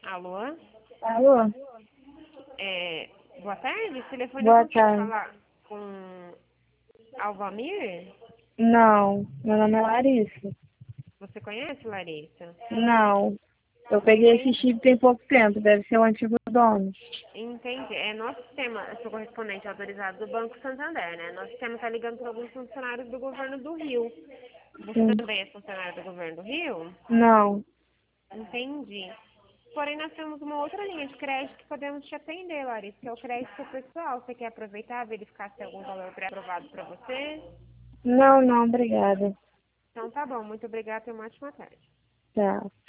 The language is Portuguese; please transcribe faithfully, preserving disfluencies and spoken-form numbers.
Alô? Alô? É, boa tarde, esse telefone eu Boa consigo tarde. falar com Alvamir? Não, meu nome é Larissa. Você conhece, Larissa? Não, eu peguei esse Entendi. chip tem pouco tempo, deve ser o antigo dono. Entendi. É nosso sistema, eu sou correspondente autorizado do Banco Santander, né? Nosso sistema está ligando para alguns funcionários do governo do Rio. Você Sim. também é funcionário do governo do Rio? Não, Entendi. Porém, nós temos uma outra linha de crédito que podemos te atender, Larissa, que é o crédito pessoal. Você quer aproveitar, verificar se tem algum valor pré-aprovado para você? não, não, obrigada. Então tá bom, muito obrigada e uma ótima tarde. Tchau.